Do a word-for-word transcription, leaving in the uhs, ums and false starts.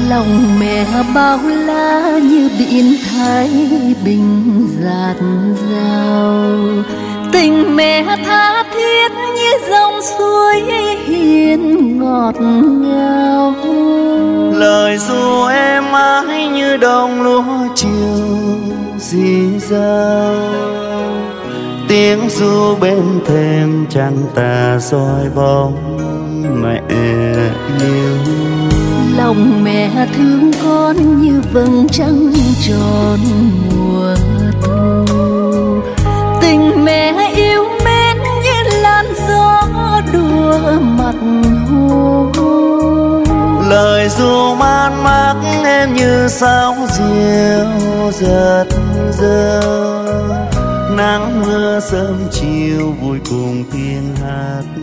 Lòng mẹ bao la như biển thái bình dạt dào, tình mẹ tha thiết như dòng suối hiền ngọt ngào. Lời ru em ái như đồng lúa chiều rì rào, tiếng ru bên thềm trăng tà soi bóng mẹ yêu. Lòng mẹ thương con như vầng trăng tròn mùa thu, tình mẹ yêu mến như làn gió đùa mặt hồ. Lời ru man mác em như sáo diều giật giơ, nắng mưa sớm chiều vui cùng tiếng hát